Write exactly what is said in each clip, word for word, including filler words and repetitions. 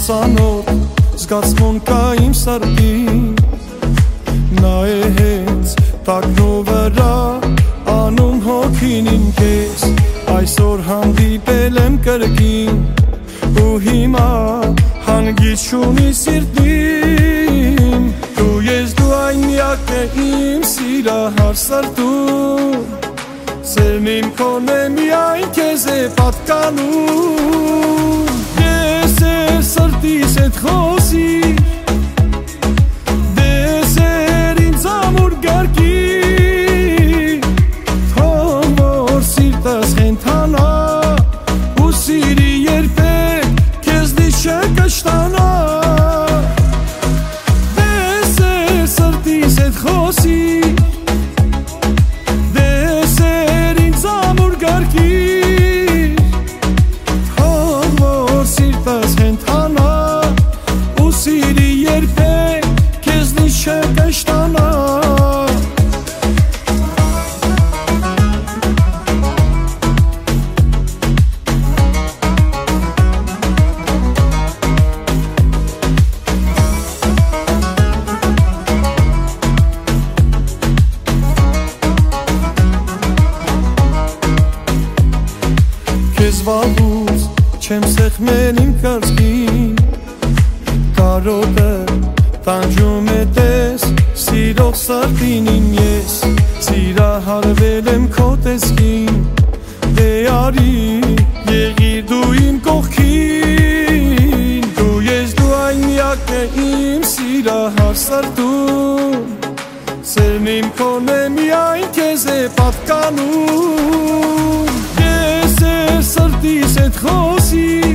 ուսանող զգացմուն կա իմ սրտին Նա է հենց տակնու վրա անում հոգին իմ կես Այսօր հանդիպել եմ կրկին ու հիմա հանգիստ չունի սիրտին Դու ես դու այն միակն է իմ սիրահար սրտում Սերն իմ քոնն է միայն քեզ է պատկանում Ես էր սրտիս հետ խոսիր Դες էր ինձ ամուր գարկիր Թող որ սիրտս խենթանա ու սիրի երբեք քեզ դիշը կշտանա Դες էր սրտիս հետ խոսիր Քեզ վաղուց չեմ սեղմել իմ կրծքին Կարոտը տանջում է տես Սիրող սրտին իմ ես Սիրահարվել եմ քո տեսքին Դե արի եղիր դու իմ կողքին Դու ես դու այն միակն է իմ սիրահար սրտում Սերն իմ քոնն է միայն քեզ է պատկանում Սրտիս հետ խոսիր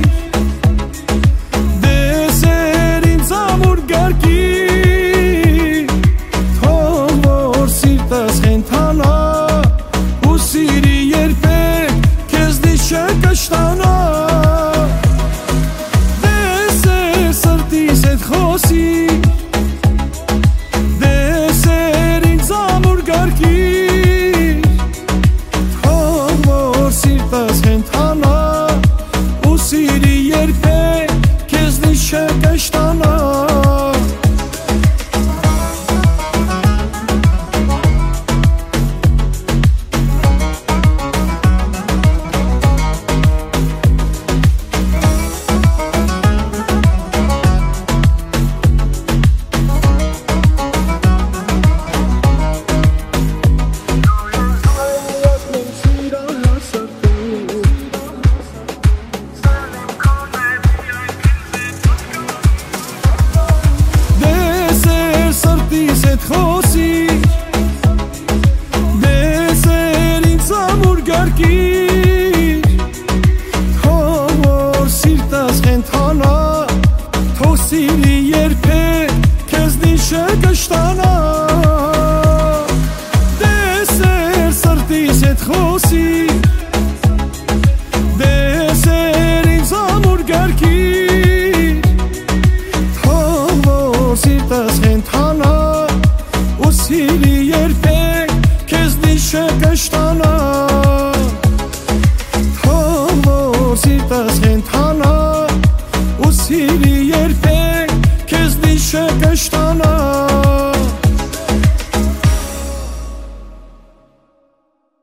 Դες էր ինձ ամուր գարկիր Թող որ սիրտս խենթանա ու սիրի երբեք քեզ դիշը կշտանա Դες էր սրտիս հետ խոսիր Դες էր ինձ ամուր գարկիր Թող որ սիրտս խենթանա Սիրի երբեք քեզ դիշը կշտանա Խոսիր Դες էր ինձ ամուր գարկիր Թող որ սիրտս խենթանա Թող սիրի երբեք քեզ դիշը կշտանա Դες էր սրտիս հետ խոսիր Դες էր ինձ ամուր գարկիր Թող որ սիրտս խենթանա Սիրի երբեք քեզ դիշը կշտանա Թող որ սիրտս խենթանա ու սիրի երբեք քեզ դիշը կշտանա